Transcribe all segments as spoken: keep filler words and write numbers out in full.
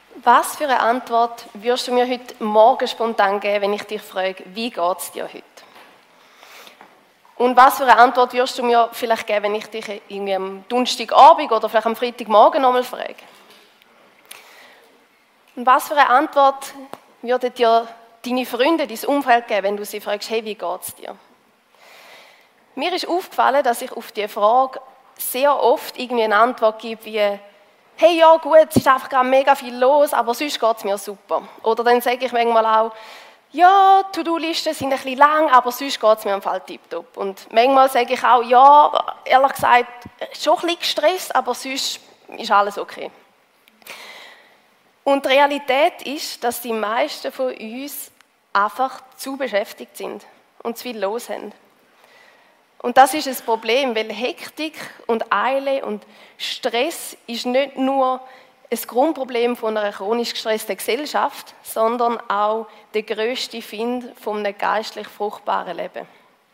Was für eine Antwort würdest du mir heute Morgen spontan geben, wenn ich dich frage, wie geht es dir heute? Und was für eine Antwort würdest du mir vielleicht geben, wenn ich dich irgendwie am Donnerstagabend oder vielleicht am Freitagmorgen nochmal frage? Und was für eine Antwort würden dir deine Freunde, dein Umfeld geben, wenn du sie fragst, hey, wie geht es dir? Mir ist aufgefallen, dass ich auf diese Frage sehr oft irgendwie eine Antwort gebe wie hey, ja gut, es ist einfach gerade mega viel los, aber sonst geht es mir super. Oder dann sage ich manchmal auch, ja, To-Do-Listen sind ein bisschen lang, aber sonst geht es mir im Fall tipptopp. Und manchmal sage ich auch, ja, ehrlich gesagt, schon ein bisschen gestresst, aber sonst ist alles okay. Und die Realität ist, dass die meisten von uns einfach zu beschäftigt sind und zu viel los haben. Und das ist ein Problem, weil Hektik und Eile und Stress ist nicht nur ein Grundproblem von einer chronisch gestressten Gesellschaft, sondern auch der grösste Find von einem geistlich fruchtbaren Leben.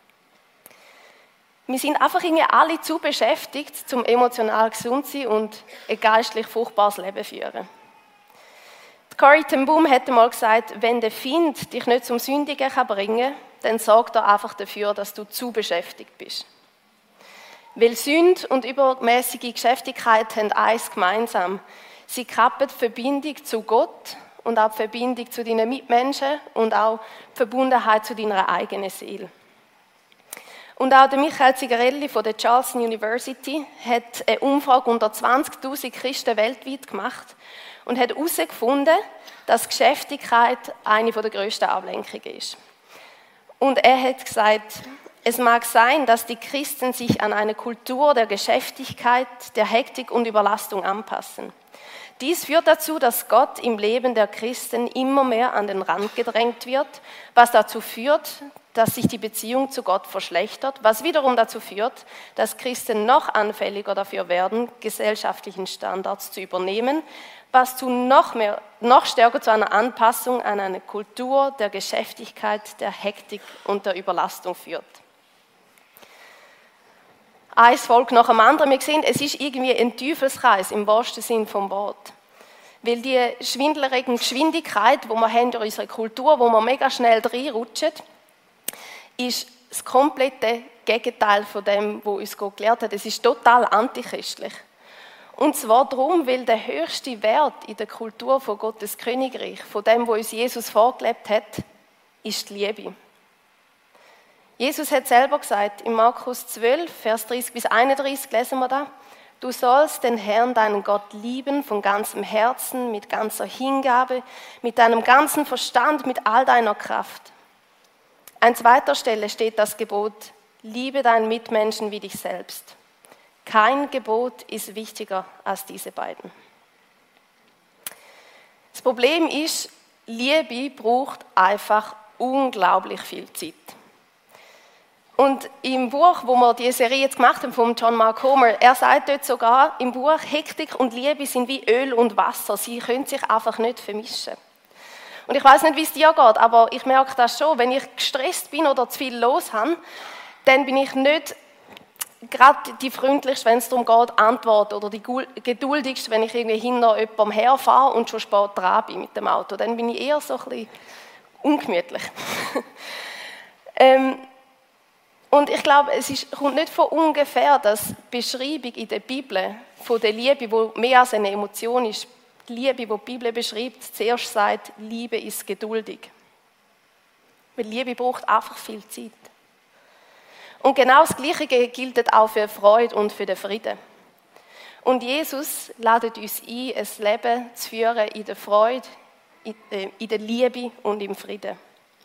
Wir sind einfach irgendwie alle zu beschäftigt, um emotional gesund zu sein und ein geistlich fruchtbares Leben zu führen. Corrie ten Boom hat einmal gesagt, wenn der Find dich nicht zum Sündigen bringen kann, dann sorg er einfach dafür, dass du zu beschäftigt bist. Weil Sünde und übermäßige Geschäftigkeit haben eins gemeinsam. Sie kappen die Verbindung zu Gott und auch die Verbindung zu deinen Mitmenschen und auch die Verbundenheit zu deiner eigenen Seele. Und auch der Michael Zigarelli von der Charleston University hat eine Umfrage unter zwanzigtausend Christen weltweit gemacht und hat herausgefunden, dass Geschäftigkeit eine der grössten Ablenkungen ist. Und er hat gesagt, es mag sein, dass die Christen sich an eine Kultur der Geschäftigkeit, der Hektik und Überlastung anpassen. Dies führt dazu, dass Gott im Leben der Christen immer mehr an den Rand gedrängt wird, was dazu führt, dass sich die Beziehung zu Gott verschlechtert, was wiederum dazu führt, dass Christen noch anfälliger dafür werden, gesellschaftlichen Standards zu übernehmen, was zu noch, mehr, noch stärker zu einer Anpassung an eine Kultur der Geschäftigkeit, der Hektik und der Überlastung führt. Eins folgt nach dem anderen. Wir sehen, es ist irgendwie ein Teufelskreis im wahrsten Sinn vom Wort. Weil die schwindelerregende Geschwindigkeit, die wir haben in unserer Kultur, wo wir mega schnell reinrutschen, ist das komplette Gegenteil von dem, was uns Gott gelehrt hat. Es ist total antichristlich. Und zwar darum, weil der höchste Wert in der Kultur von Gottes Königreich, von dem, was uns Jesus vorgelebt hat, ist die Liebe. Jesus hat selber gesagt, in Markus zwölf, Vers dreißig bis einunddreißig, lesen wir da, du sollst den Herrn, deinen Gott, lieben von ganzem Herzen, mit ganzer Hingabe, mit deinem ganzen Verstand, mit all deiner Kraft. An zweiter Stelle steht das Gebot, liebe deinen Mitmenschen wie dich selbst. Kein Gebot ist wichtiger als diese beiden. Das Problem ist, Liebe braucht einfach unglaublich viel Zeit. Und im Buch, wo wir diese Serie jetzt gemacht haben, von John Mark Comer, er sagt dort sogar im Buch, Hektik und Liebe sind wie Öl und Wasser, sie können sich einfach nicht vermischen. Und ich weiß nicht, wie es dir geht, aber ich merke das schon, wenn ich gestresst bin oder zu viel los habe, dann bin ich nicht gerade die freundlichste, wenn es darum geht, Antwort oder die geduldigste, wenn ich irgendwie hinter jemandem herfahre und schon spät dran bin mit dem Auto. Dann bin ich eher so ein bisschen ungemütlich. ähm, und ich glaube, es ist, kommt nicht von ungefähr, dass die Beschreibung in der Bibel von der Liebe, die mehr als eine Emotion ist, die Liebe, die die Bibel beschreibt, zuerst sagt, Liebe ist geduldig. Weil Liebe braucht einfach viel Zeit. Und genau das Gleiche gilt auch für Freude und für den Frieden. Und Jesus lädt uns ein, ein Leben zu führen in der Freude, in der Liebe und im Frieden.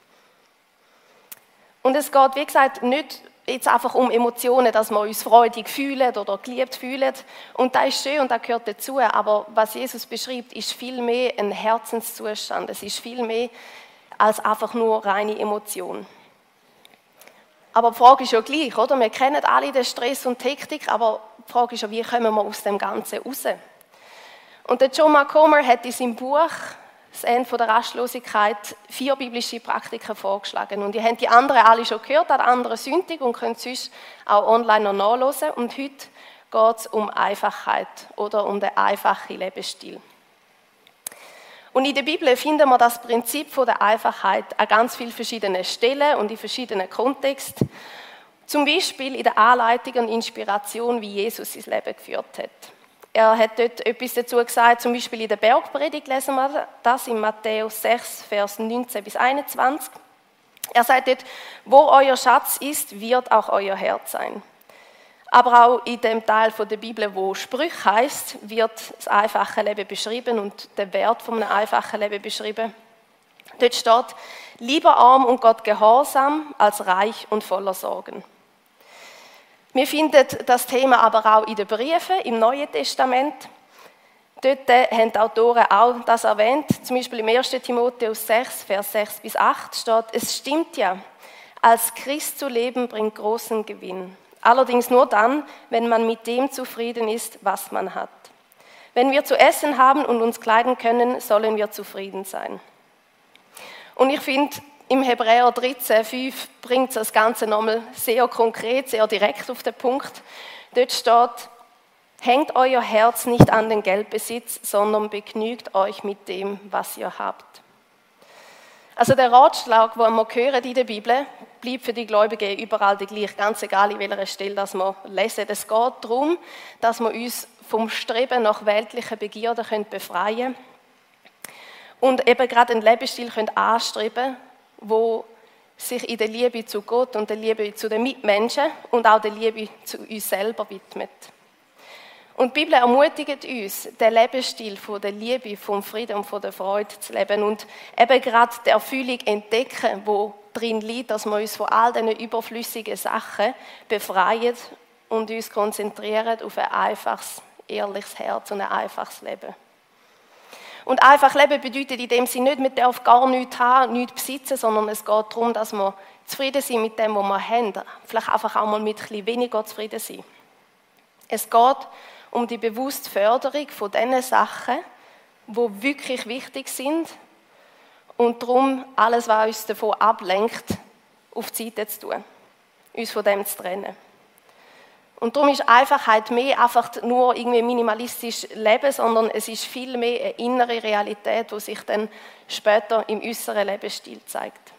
Und es geht, wie gesagt, nicht jetzt einfach um Emotionen, dass wir uns freudig fühlen oder geliebt fühlen. Und das ist schön und das gehört dazu. Aber was Jesus beschreibt, ist viel mehr ein Herzenszustand. Es ist viel mehr als einfach nur reine Emotion. Aber die Frage ist ja gleich, oder? Wir kennen alle den Stress und die Hektik, aber die Frage ist ja, wie kommen wir aus dem Ganzen raus? Und der John Mark Comer hat in seinem Buch «Das Ende der Rastlosigkeit» vier biblische Praktiken vorgeschlagen. Und ihr habt die anderen alle schon gehört, an anderen Sündig und könnt sonst auch online noch nachhören. Und heute geht es um Einfachheit oder um den einfachen Lebensstil. Und in der Bibel finden wir das Prinzip von der Einfachheit an ganz vielen verschiedenen Stellen und in verschiedenen Kontexten. Zum Beispiel in der Anleitung und Inspiration, wie Jesus sein Leben geführt hat. Er hat dort etwas dazu gesagt, zum Beispiel in der Bergpredigt lesen wir das in Matthäus sechs, Vers neunzehn bis einundzwanzig. Er sagt dort, wo euer Schatz ist, wird auch euer Herz sein. Aber auch in dem Teil von der Bibel, wo Sprüche heisst, wird das einfache Leben beschrieben und der Wert von einem einfachen Leben beschrieben. Dort steht, lieber arm und Gott gehorsam, als reich und voller Sorgen. Wir finden das Thema aber auch in den Briefen im Neuen Testament. Dort haben die Autoren auch das erwähnt. Zum Beispiel im ersten Timotheus sechs, Vers sechs bis acht steht, es stimmt ja, als Christ zu leben bringt großen Gewinn. Allerdings nur dann, wenn man mit dem zufrieden ist, was man hat. Wenn wir zu essen haben und uns kleiden können, sollen wir zufrieden sein. Und ich finde, im Hebräer dreizehn, fünf bringt das Ganze nochmal sehr konkret, sehr direkt auf den Punkt. Dort steht, hängt euer Herz nicht an den Geldbesitz, sondern begnügt euch mit dem, was ihr habt. Also der Ratschlag, den wir hören in der Bibel, bleibt für die Gläubigen überall der gleiche, ganz egal in welcher Stelle das wir lesen. Es geht darum, dass wir uns vom Streben nach weltlichen Begierden befreien können und eben gerade einen Lebensstil anstreben können, wo sich in der Liebe zu Gott und der Liebe zu den Mitmenschen und auch der Liebe zu uns selber widmet. Und die Bibel ermutigt uns, den Lebensstil von der Liebe, vom Frieden und von der Freude zu leben und eben gerade die Erfüllung entdecken, wo drin liegt, dass wir uns von all diesen überflüssigen Sachen befreien und uns konzentrieren auf ein einfaches, ehrliches Herz und ein einfaches Leben. Und einfach leben bedeutet in dem Sinne nicht, man darf gar nichts haben, nichts besitzen, sondern es geht darum, dass wir zufrieden sind mit dem, was wir haben. Vielleicht einfach auch mal mit ein bisschen weniger zufrieden sein. Es geht um die bewusste Förderung von den Sachen, die wirklich wichtig sind und darum, alles, was uns davon ablenkt, auf die Seite zu tun, uns von dem zu trennen. Und darum ist Einfachheit mehr einfach nur irgendwie minimalistisch Leben, sondern es ist viel mehr eine innere Realität, die sich dann später im äußeren Lebensstil zeigt.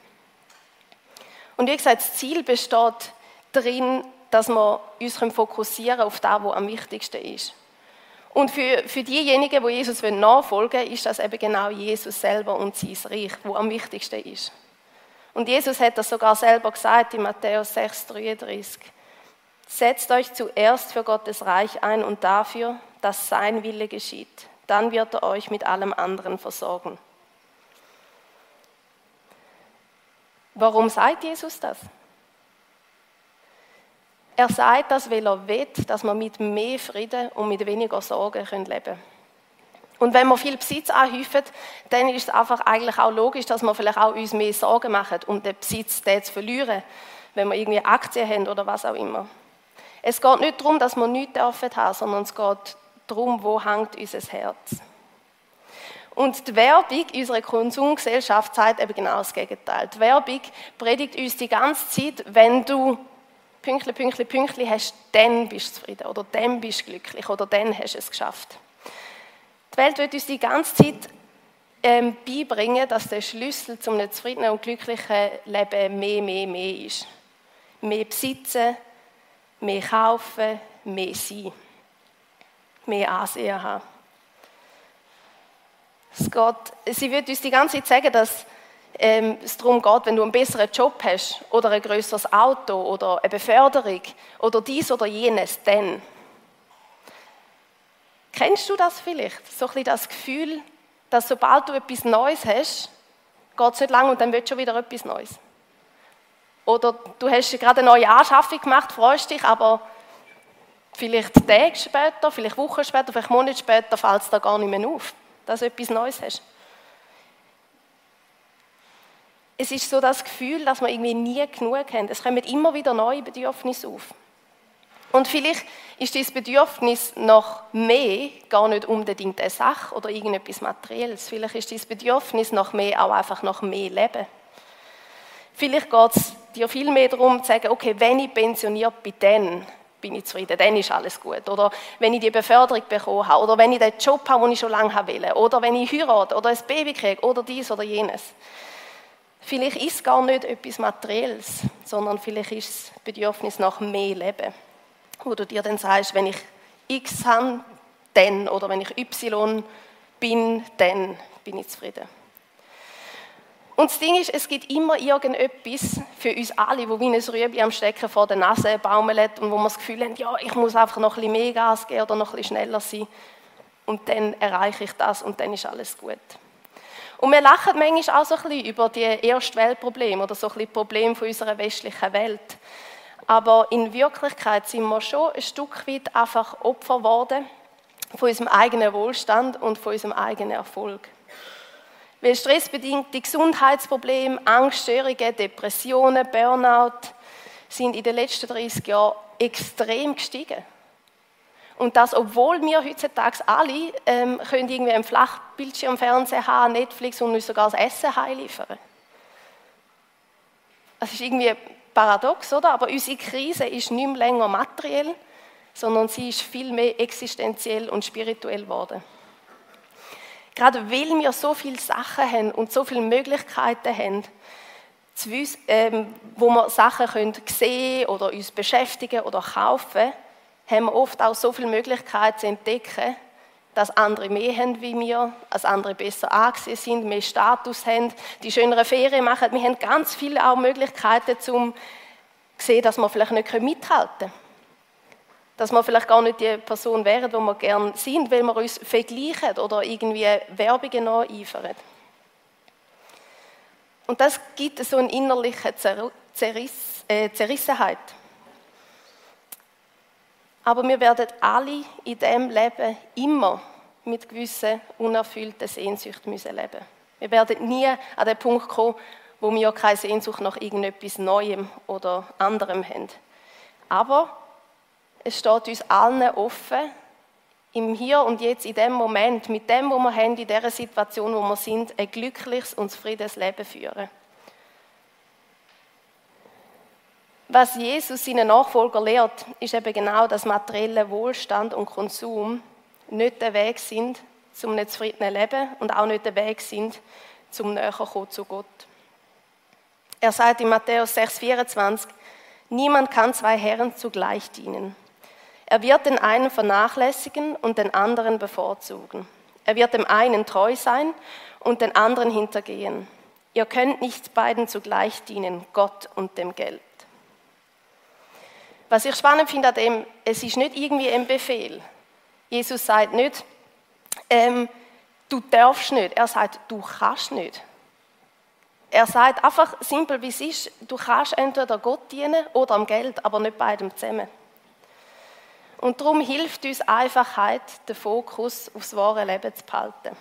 Und wie gesagt, das Ziel besteht darin, dass wir uns fokussieren auf das, was am wichtigsten ist. Und für, für diejenigen, die Jesus nachfolgen wollen, ist das eben genau Jesus selber und sein Reich, was am wichtigsten ist. Und Jesus hat das sogar selber gesagt in Matthäus sechs, dreiunddreißig. Setzt euch zuerst für Gottes Reich ein und dafür, dass sein Wille geschieht. Dann wird er euch mit allem anderen versorgen. Warum sagt Jesus das? Er sagt das, weil er will, dass wir mit mehr Frieden und mit weniger Sorgen leben können. Und wenn wir viel Besitz anhäufen, dann ist es einfach eigentlich auch logisch, dass wir vielleicht auch uns mehr Sorgen machen, um den Besitz den zu verlieren, wenn wir irgendwie Aktien haben oder was auch immer. Es geht nicht darum, dass wir nichts haben dürfen, sondern es geht darum, wo hängt unser Herz. Und die Werbung, unsere Konsumgesellschaft, sagt eben genau das Gegenteil. Die Werbung predigt uns die ganze Zeit, wenn du Pünktli, Pünktli, Pünktli hast, dann bist du zufrieden oder dann bist du glücklich oder dann hast du es geschafft. Die Welt wird uns die ganze Zeit ähm, beibringen, dass der Schlüssel zu einem zufriedenen und glücklichen Leben mehr, mehr, mehr ist. Mehr besitzen, mehr kaufen, mehr sein, mehr Ansehen haben. Es geht, sie wird uns die ganze Zeit sagen, dass ähm, es darum geht, wenn du einen besseren Job hast oder ein grösseres Auto oder eine Beförderung oder dies oder jenes, dann. Kennst du das vielleicht? So ein bisschen das Gefühl, dass sobald du etwas Neues hast, geht es nicht lange und dann wird schon wieder etwas Neues. Oder du hast gerade eine neue Anschaffung gemacht, freust dich, aber vielleicht Tage später, vielleicht Wochen später, vielleicht Monate später fällt es dir gar nicht mehr auf, dass du etwas Neues hast. Es ist so das Gefühl, dass wir irgendwie nie genug haben. Es kommen immer wieder neue Bedürfnisse auf. Und vielleicht ist dieses Bedürfnis nach mehr gar nicht unbedingt eine Sache oder irgendetwas Materielles. Vielleicht ist dieses Bedürfnis nach mehr auch einfach nach mehr Leben. Vielleicht geht es dir viel mehr darum, zu sagen, okay, wenn ich pensioniert bin, dann bin ich zufrieden, dann ist alles gut. Oder wenn ich die Beförderung bekommen habe, oder wenn ich den Job habe, den ich schon lange wollte, oder wenn ich heirate, oder ein Baby kriege, oder dies oder jenes. Vielleicht ist es gar nicht etwas Materielles, sondern vielleicht ist es das Bedürfnis nach mehr Leben. Wo du dir dann sagst, wenn ich X habe, dann, oder wenn ich Y bin, dann bin ich zufrieden. Und das Ding ist, es gibt immer irgendetwas für uns alle, wo wie ein Rüebli am Stecken vor der Nase baumelt und wo wir das Gefühl haben, ja, ich muss einfach noch ein bisschen mehr Gas geben oder noch ein bisschen schneller sein. Und dann erreiche ich das und dann ist alles gut. Und wir lachen manchmal auch so ein bisschen über die Erstweltprobleme oder so ein bisschen Probleme von unserer westlichen Welt. Aber in Wirklichkeit sind wir schon ein Stück weit einfach Opfer geworden von unserem eigenen Wohlstand und von unserem eigenen Erfolg. Weil stressbedingte Gesundheitsprobleme, Angststörungen, Depressionen, Burnout sind in den letzten dreißig Jahren extrem gestiegen. Und das, obwohl wir heutzutage alle ähm, können irgendwie einen Flachbildschirmfernseher haben, Netflix und uns sogar das Essen heimliefern. Das ist irgendwie paradox, oder? Aber unsere Krise ist nicht mehr länger materiell, sondern sie ist viel mehr existenziell und spirituell geworden. Gerade weil wir so viele Sachen haben und so viele Möglichkeiten haben, zu wissen, ähm, wo wir Sachen können sehen oder uns beschäftigen oder kaufen, haben wir oft auch so viele Möglichkeiten zu entdecken, dass andere mehr haben wie wir, dass andere besser angesehen sind, mehr Status haben, die schönere Ferien machen. Wir haben ganz viele auch Möglichkeiten, um zu sehen, dass wir vielleicht nicht mithalten können. Dass wir vielleicht gar nicht die Person wären, die wir gerne sind, weil wir uns vergleichen oder irgendwie Werbungen nacheifern. Und das gibt so eine innerliche Zerriss, äh, Zerrissenheit. Aber wir werden alle in diesem Leben immer mit gewissen unerfüllten Sehnsüchten müssen leben. Wir werden nie an den Punkt kommen, wo wir keine Sehnsucht nach irgendetwas Neuem oder anderem haben. Aber es steht uns allen offen, im Hier und Jetzt, in dem Moment, mit dem, was wir haben, in dieser Situation, wo wir sind, ein glückliches und zufriedenes Leben führen. Was Jesus seinen Nachfolger lehrt, ist eben genau, dass materielle Wohlstand und Konsum nicht der Weg sind zum einem zufriedenen Leben und auch nicht der Weg sind zum Näherkommen zu Gott. Er sagt in Matthäus sechs vierundzwanzig, niemand kann zwei Herren zugleich dienen. Er wird den einen vernachlässigen und den anderen bevorzugen. Er wird dem einen treu sein und den anderen hintergehen. Ihr könnt nicht beiden zugleich dienen, Gott und dem Geld. Was ich spannend finde an dem, es ist nicht irgendwie ein Befehl. Jesus sagt nicht, ähm, du darfst nicht. Er sagt, du kannst nicht. Er sagt einfach simpel, wie es ist, du kannst entweder Gott dienen oder am Geld, aber nicht beidem zusammen. Und darum hilft uns Einfachheit, den Fokus aufs wahre Leben zu behalten.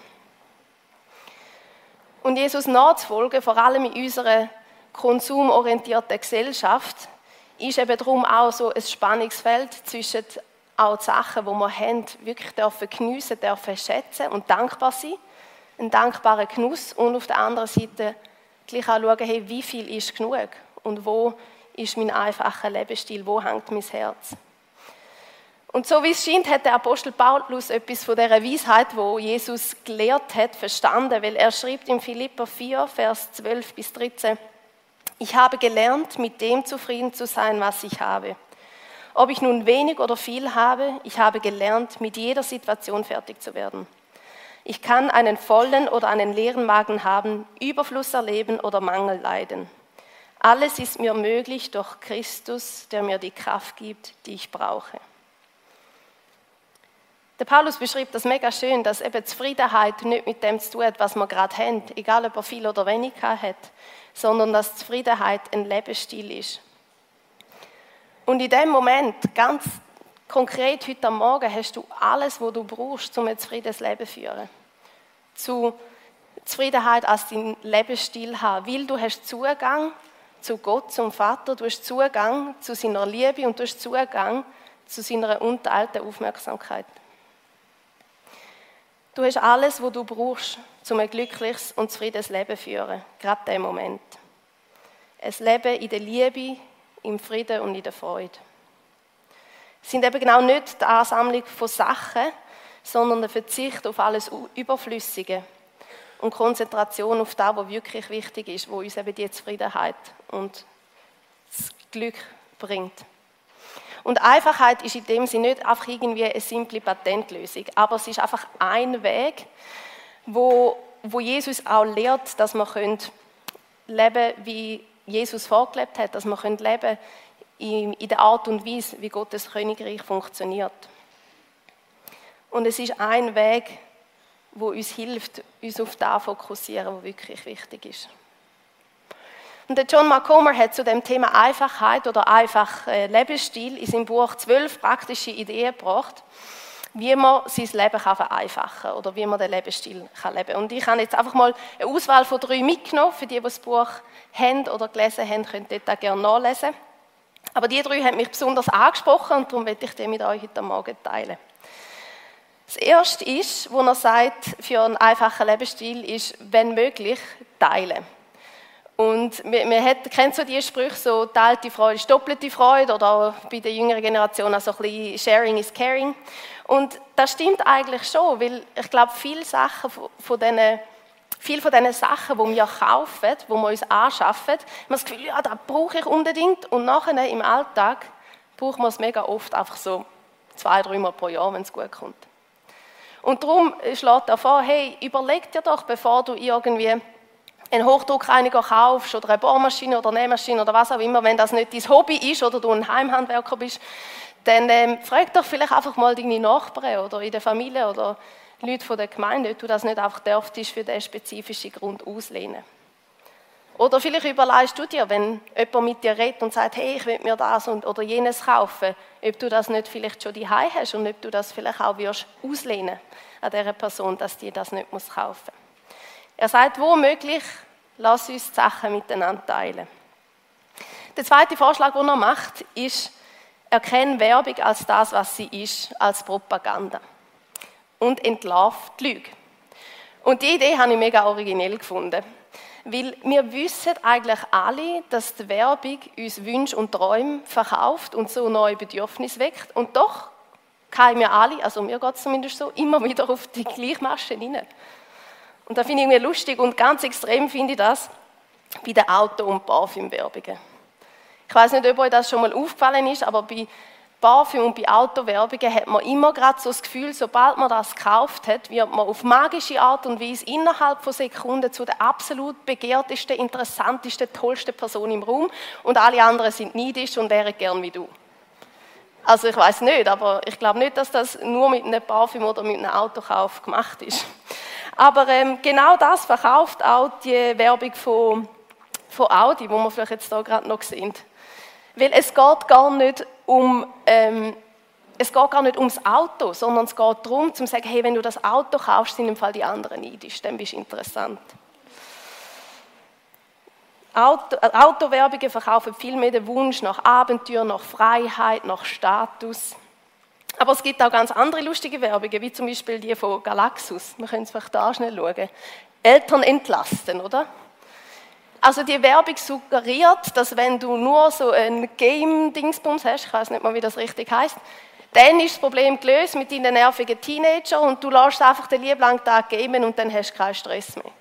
Und Jesus nachzufolgen, vor allem in unserer konsumorientierten Gesellschaft, ist eben darum auch so ein Spannungsfeld zwischen auch die Sachen, die wir haben, wirklich dürfen geniessen, dürfen schätzen und dankbar sein. Ein dankbarer Genuss und auf der anderen Seite gleich auch schauen, hey, wie viel ist genug und wo ist mein einfacher Lebensstil, wo hängt mein Herz. Und so wie es scheint, hat der Apostel Paulus etwas von dieser Weisheit, wo Jesus gelehrt hat, verstanden, weil er schreibt in Philipper vier, Vers zwölf bis dreizehn, ich habe gelernt, mit dem zufrieden zu sein, was ich habe. Ob ich nun wenig oder viel habe, ich habe gelernt, mit jeder Situation fertig zu werden. Ich kann einen vollen oder einen leeren Magen haben, Überfluss erleben oder Mangel leiden. Alles ist mir möglich durch Christus, der mir die Kraft gibt, die ich brauche. Der Paulus beschreibt das mega schön, dass eben Zufriedenheit nicht mit dem zu tun hat, was man gerade hat, egal ob er viel oder wenig hat, sondern dass Zufriedenheit ein Lebensstil ist. Und in dem Moment, ganz konkret heute am Morgen, hast du alles, was du brauchst, um ein zufriedenes Leben zu führen. Zu Zufriedenheit als dein Lebensstil haben, weil du hast Zugang zu Gott, zum Vater, du hast Zugang zu seiner Liebe und du hast Zugang zu seiner unteilten Aufmerksamkeit. Du hast alles, was du brauchst, um ein glückliches und zufriedenes Leben zu führen, gerade in diesem Moment. Ein Leben in der Liebe, im Frieden und in der Freude. sind eben genau nicht die Ansammlung von Sachen, sondern der Verzicht auf alles Überflüssige und Konzentration auf das, was wirklich wichtig ist, wo uns eben die Zufriedenheit und das Glück bringt. Und Einfachheit ist in dem Sinne nicht einfach irgendwie eine simple Patentlösung, aber es ist einfach ein Weg, wo, wo Jesus auch lehrt, dass man leben können, wie Jesus vorgelebt hat, dass man leben können in, in der Art und Weise, wie Gottes Königreich funktioniert. Und es ist ein Weg, wo uns hilft, uns auf das zu fokussieren, was wirklich wichtig ist. Und der John Mark Comer hat zu dem Thema Einfachheit oder einfacher Lebensstil in seinem Buch zwölf praktische Ideen gebracht, wie man sein Leben vereinfachen kann oder wie man den Lebensstil kann leben kann. Und ich habe jetzt einfach mal eine Auswahl von drei mitgenommen. Für die, die das Buch haben oder gelesen haben, könnt ihr das gerne nachlesen. Aber die drei haben mich besonders angesprochen und darum möchte ich die mit euch heute Morgen teilen. Das erste ist, wo er sagt, für einen einfachen Lebensstil ist, wenn möglich, teilen. Und man, man hat, kennt so die Sprüche, so teilte Freude ist doppelte Freude oder auch bei der jüngeren Generation also ein bisschen Sharing is Caring. Und das stimmt eigentlich schon, weil ich glaube, viele Sachen von, von diesen, viele von diesen Sachen, die wir kaufen, die wir uns anschaffen, haben wir das Gefühl, ja, das brauche ich unbedingt. Und nachher im Alltag brauchen wir es mega oft einfach so zwei, dreimal pro Jahr, wenn es gut kommt. Und darum schlägt er vor, hey, überleg dir doch, bevor du irgendwie einen Hochdruckreiniger kaufst oder eine Bohrmaschine oder eine Nähmaschine oder was auch immer, wenn das nicht dein Hobby ist oder du ein Heimhandwerker bist, dann ähm, frag doch vielleicht einfach mal deine Nachbarn oder in der Familie oder Leute von der Gemeinde, ob du das nicht einfach dürftest für diesen spezifischen Grund auslehnen. Oder vielleicht überlegst du dir, wenn jemand mit dir redet und sagt, hey, ich will mir das und, oder jenes kaufen, ob du das nicht vielleicht schon daheim hast und ob du das vielleicht auch wirst auslehnen an dieser Person, dass die das nicht muss kaufen. Er sagt, wo möglich, lass uns die Sachen miteinander teilen. Der zweite Vorschlag, den er macht, ist, erkenne Werbung als das, was sie ist, als Propaganda. Und entlarvt die Lüge. Und die Idee habe ich mega originell gefunden. Weil wir wissen eigentlich alle, dass die Werbung uns Wünsche und Träume verkauft und so neue Bedürfnisse weckt. Und doch kommen wir alle, also mir geht es zumindest so, immer wieder auf die gleiche Masche rein. Und da finde ich irgendwie lustig und ganz extrem finde ich das bei den Auto- und Parfümwerbungen. Ich weiß nicht, ob euch das schon mal aufgefallen ist, aber bei Parfüm- und bei Autowerbungen hat man immer gerade so das Gefühl, sobald man das gekauft hat, wird man auf magische Art und Weise innerhalb von Sekunden zu der absolut begehrtesten, interessantesten, tollsten Person im Raum und alle anderen sind neidisch und wären gern wie du. Also ich weiß nicht, aber ich glaube nicht, dass das nur mit einem Parfüm oder mit einem Autokauf gemacht ist. Aber ähm, genau das verkauft auch die Werbung von, von Audi, wo wir vielleicht jetzt hier gerade noch sehen. Weil es geht gar nicht um, ähm, es geht gar nicht ums Auto, sondern es geht darum, zu sagen, hey, wenn du das Auto kaufst, sind im Fall die anderen neidisch, dann bist du interessant. Auto, äh, Autowerbungen verkaufen viel mehr den Wunsch nach Abenteuer, nach Freiheit, nach Status. Aber es gibt auch ganz andere lustige Werbungen, wie zum Beispiel die von Galaxus. Wir können es vielleicht da schnell schauen. Eltern entlasten, oder? Also die Werbung suggeriert, dass wenn du nur so ein Game-Dingsbums hast, ich weiß nicht mal, wie das richtig heißt, dann ist das Problem gelöst mit deinen nervigen Teenager und du lässt einfach den lieben langen Tag gamen und dann hast du keinen Stress mehr.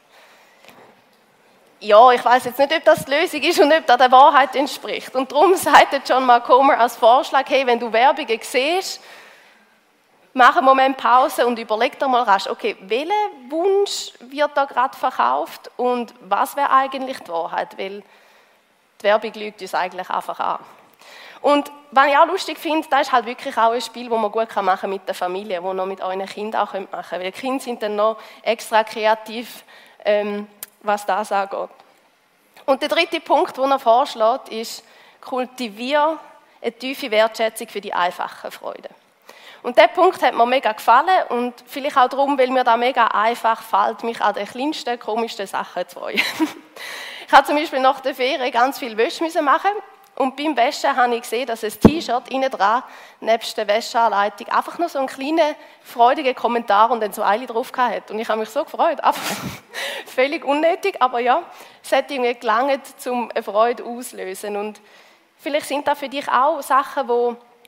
Ja, ich weiß jetzt nicht, ob das die Lösung ist und ob das der Wahrheit entspricht. Und darum sagt John Mark Comer als Vorschlag, hey, wenn du Werbungen siehst, mach einen Moment Pause und überleg dir mal rasch, okay, welcher Wunsch wird da gerade verkauft und was wäre eigentlich die Wahrheit? Weil die Werbung lügt uns eigentlich einfach an. Und was ich auch lustig finde, das ist halt wirklich auch ein Spiel, das man gut machen kann mit der Familie, das man mit euren Kindern auch machen könnt. Weil die Kinder sind dann noch extra kreativ, ähm, was das angeht. Und der dritte Punkt, den er vorschlägt, ist, kultiviere eine tiefe Wertschätzung für die einfache Freude. Und dieser Punkt hat mir mega gefallen und vielleicht auch darum, weil mir da mega einfach fällt, mich an den kleinsten, komischsten Sachen zu freuen. Ich habe zum Beispiel nach der Ferien ganz viel Wäsche machen und beim Waschen habe ich gesehen, dass ein T-Shirt innen dran, nebst der Wäscheanleitung, einfach nur so einen kleinen, freudigen Kommentar und ein Smiley drauf hatte. Und ich habe mich so gefreut, einfach völlig unnötig, aber ja, es hat irgendwie gelangt, um eine Freude auszulösen. Und vielleicht sind das für dich auch Sachen, die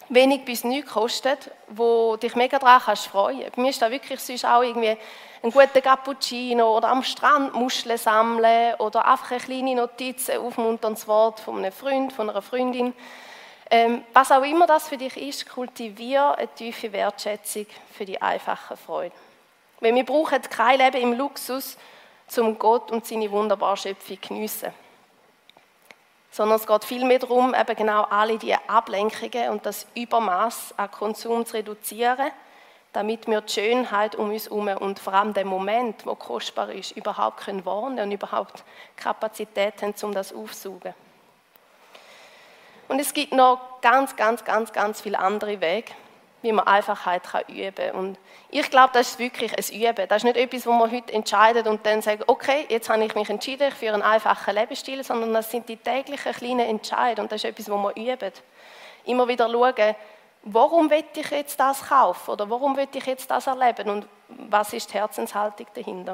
wenig bis nichts kostet, wo dich mega daran kannst freuen. Bei mir ist da wirklich sonst auch irgendwie ein guter Cappuccino oder am Strand Muscheln sammeln oder einfach eine kleine Notiz, ein aufmunterndes Wort von einem Freund, von einer Freundin. Ähm, was auch immer das für dich ist, kultiviere eine tiefe Wertschätzung für die einfache Freude. Weil wir brauchen kein Leben im Luxus, um Gott und seine wunderbare Schöpfung zu geniessen. Sondern es geht vielmehr darum, eben genau alle diese Ablenkungen und das Übermaß an Konsum zu reduzieren, damit wir die Schönheit um uns herum und vor allem den Moment, der kostbar ist, überhaupt können wahrnehmen und überhaupt Kapazität haben, um das aufzusaugen. Und es gibt noch ganz, ganz, ganz, ganz viele andere Wege, wie man Einfachheit üben kann. Und ich glaube, das ist wirklich ein Üben. Das ist nicht etwas, wo man heute entscheidet und dann sagt, okay, jetzt habe ich mich entschieden für einen einfachen Lebensstil, sondern das sind die täglichen kleinen Entscheidungen und das ist etwas, wo man üben. Immer wieder schauen, warum will ich jetzt das kaufen oder warum will ich jetzt das erleben und was ist die Herzenshaltung dahinter.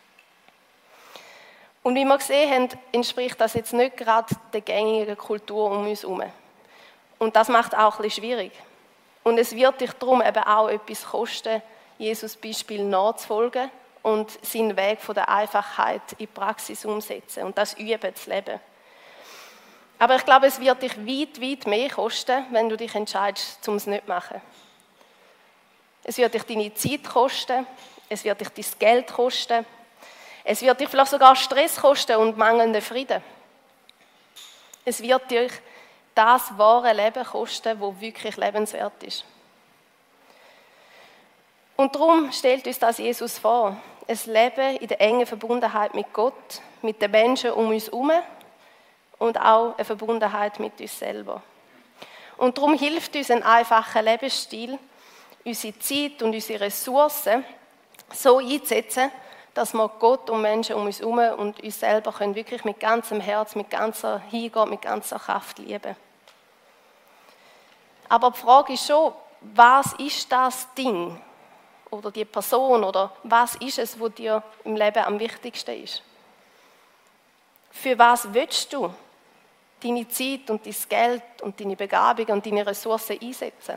Und wie wir gesehen haben, entspricht das jetzt nicht gerade der gängigen Kultur um uns herum. Und das macht auch ein bisschen schwierig. Und es wird dich darum eben auch etwas kosten, Jesus Beispiel nachzufolgen und seinen Weg von der Einfachheit in die Praxis umsetzen und das üben zu leben. Aber ich glaube, es wird dich weit, weit mehr kosten, wenn du dich entscheidest, um es nicht zu machen. Es wird dich deine Zeit kosten, es wird dich dein Geld kosten, es wird dich vielleicht sogar Stress kosten und mangelnden Frieden. Es wird dich das wahre Leben kosten, das wirklich lebenswert ist. Und darum stellt uns das Jesus vor. Ein Leben in der engen Verbundenheit mit Gott, mit den Menschen um uns herum und auch eine Verbundenheit mit uns selber. Und darum hilft uns ein einfacher Lebensstil, unsere Zeit und unsere Ressourcen so einzusetzen, dass wir Gott und Menschen um uns herum und uns selber können wirklich mit ganzem Herz, mit ganzer Hingabe, mit ganzer Kraft lieben. Aber die Frage ist schon, was ist das Ding oder die Person oder was ist es, was dir im Leben am wichtigsten ist? Für was willst du deine Zeit und dein Geld und deine Begabung und deine Ressourcen einsetzen?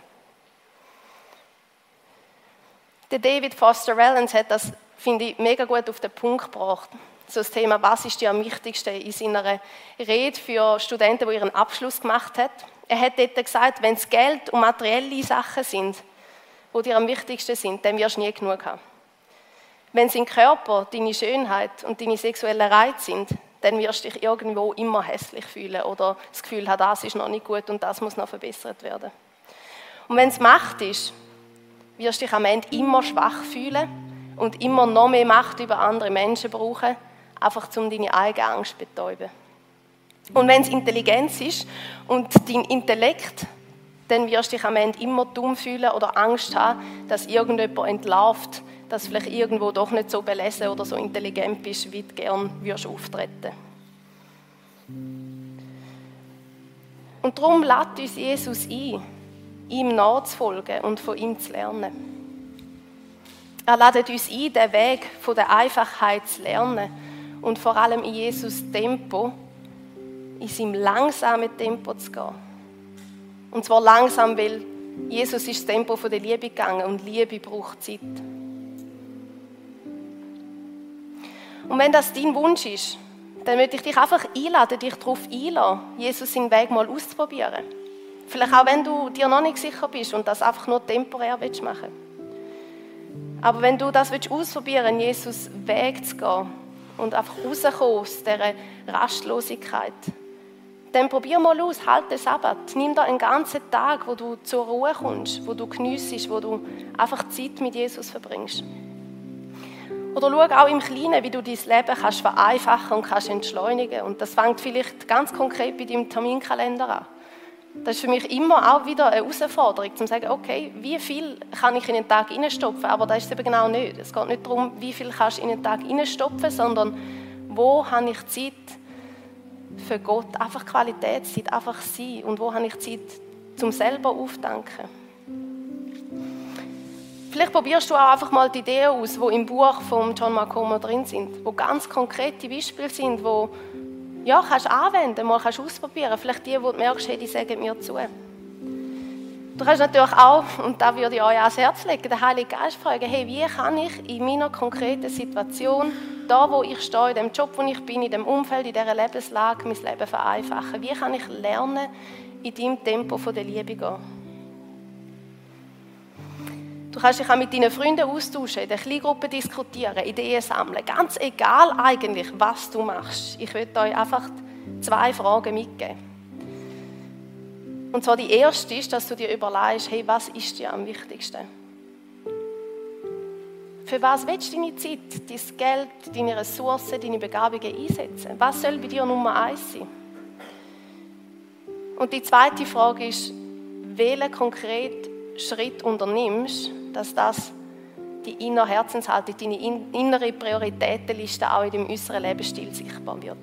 Der David Foster Wallace hat das, finde ich, mega gut auf den Punkt gebracht. So das Thema, was ist dir am wichtigsten, in seiner Rede für Studenten, die ihren Abschluss gemacht haben. Er hat dort gesagt, wenn es Geld und materielle Sachen sind, die dir am wichtigsten sind, dann wirst du nie genug haben. Wenn es dein Körper, deine Schönheit und deine sexuellen Reize sind, dann wirst du dich irgendwo immer hässlich fühlen oder das Gefühl haben, das ist noch nicht gut und das muss noch verbessert werden. Und wenn es Macht ist, wirst du dich am Ende immer schwach fühlen und immer noch mehr Macht über andere Menschen brauchen, einfach um deine eigene Angst zu betäuben. Und wenn es Intelligenz ist und dein Intellekt, dann wirst du dich am Ende immer dumm fühlen oder Angst haben, dass irgendjemand entlarvt, dass du vielleicht irgendwo doch nicht so belesen oder so intelligent bist, wie du gerne würdest auftreten. Und darum lädt uns Jesus ein, ihm nachzufolgen und von ihm zu lernen. Er lädt uns ein, den Weg von der Einfachheit zu lernen und vor allem in Jesus Tempo, in seinem langsamen Tempo zu gehen. Und zwar langsam, weil Jesus ist das Tempo von der Liebe gegangen und Liebe braucht Zeit. Und wenn das dein Wunsch ist, dann möchte ich dich einfach einladen, dich darauf einladen, Jesus seinen Weg mal auszuprobieren. Vielleicht auch, wenn du dir noch nicht sicher bist und das einfach nur temporär machen willst. Aber wenn du das ausprobieren willst, Jesus Weg zu gehen und einfach rauskommen aus dieser Rastlosigkeit, dann probier mal aus, halt den Sabbat. Nimm da einen ganzen Tag, wo du zur Ruhe kommst, wo du geniessest, wo du einfach Zeit mit Jesus verbringst. Oder schau auch im Kleinen, wie du dein Leben kannst vereinfachen und kannst entschleunigen. Und das fängt vielleicht ganz konkret bei deinem Terminkalender an. Das ist für mich immer auch wieder eine Herausforderung, um zu sagen, okay, wie viel kann ich in den Tag reinstopfen? Aber das ist es eben genau nicht. Es geht nicht darum, wie viel kannst du in den Tag reinstopfen, sondern wo habe ich Zeit für Gott, einfach Qualitätszeit, einfach sein. Und wo habe ich Zeit zum selber auftanken? Vielleicht probierst du auch einfach mal die Ideen aus, die im Buch von John Mark Comer drin sind, wo ganz konkrete Beispiele sind, wo ja, kannst anwenden, mal kannst ausprobieren. Vielleicht die, die du merkst, hey, die sagen mir zu. Du kannst natürlich auch, und da würde ich euch ans Herz legen, den Heiligen Geist fragen, hey, wie kann ich in meiner konkreten Situation, da wo ich stehe, in dem Job, wo ich bin, in dem Umfeld, in dieser Lebenslage, mein Leben vereinfachen? Wie kann ich lernen, in deinem Tempo von der Liebe zu gehen? Du kannst dich auch mit deinen Freunden austauschen, in der Kleingruppe diskutieren, Ideen sammeln. Ganz egal eigentlich, was du machst. Ich möchte euch einfach zwei Fragen mitgeben. Und zwar die erste ist, dass du dir überlegst, hey, was ist dir am wichtigsten? Für was willst du deine Zeit, dein Geld, deine Ressourcen, deine Begabungen einsetzen? Was soll bei dir Nummer eins sein? Und die zweite Frage ist, welchen konkreten Schritt unternimmst, dass das die innere Herzenshaltung, deine innere Prioritätenliste auch in deinem äußeren Lebensstil sichtbar wird.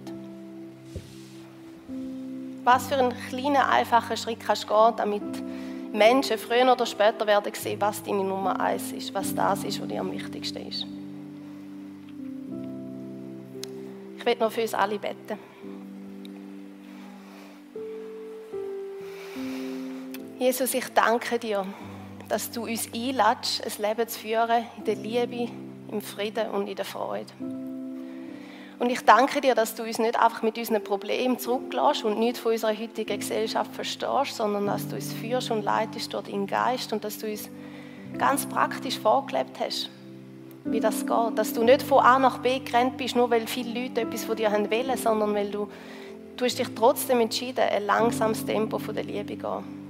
Was für einen kleinen, einfachen Schritt kannst du gehen, damit Menschen früher oder später werden sehen, was deine Nummer eins ist, was das ist, was dir am wichtigsten ist. Ich will noch für uns alle beten. Jesus, ich danke dir, dass du uns einlädst, ein Leben zu führen in der Liebe, im Frieden und in der Freude. Und ich danke dir, dass du uns nicht einfach mit unseren Problemen zurücklässt und nichts von unserer heutigen Gesellschaft verstehst, sondern dass du uns führst und leitest durch deinen Geist und dass du uns ganz praktisch vorgelebt hast, wie das geht. Dass du nicht von A nach B gerannt bist, nur weil viele Leute etwas von dir haben wollen, sondern weil du, du hast dich trotzdem entschieden, ein langsames Tempo von der Liebe zu gehen.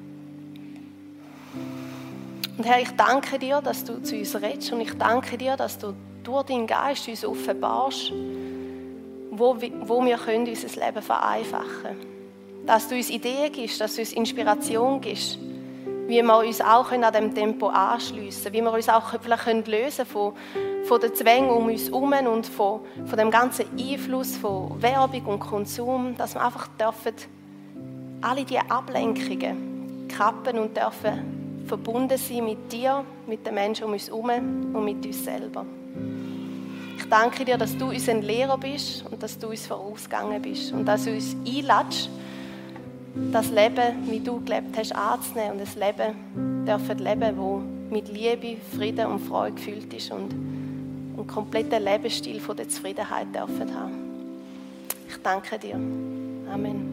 Und Herr, ich danke dir, dass du zu uns redest und ich danke dir, dass du durch deinen Geist uns offenbarst, wo, wo wir können unser Leben vereinfachen können. Dass du uns Ideen gibst, dass du uns Inspiration gibst, wie wir uns auch an diesem Tempo anschliessen können, wie wir uns auch vielleicht lösen von, von den Zwängen um uns herum und von, von dem ganzen Einfluss von Werbung und Konsum, dass wir einfach dürfen alle diese Ablenkungen kappen und dürfen verbunden sein mit dir, mit den Menschen um uns herum und mit uns selber. Ich danke dir, dass du unser Lehrer bist und dass du uns vorausgegangen bist und dass du uns einlädst, das Leben, wie du gelebt hast, anzunehmen und ein Leben dürfen leben, das mit Liebe, Frieden und Freude gefüllt ist und einen kompletten Lebensstil von der Zufriedenheit dürfen haben. Ich danke dir. Amen.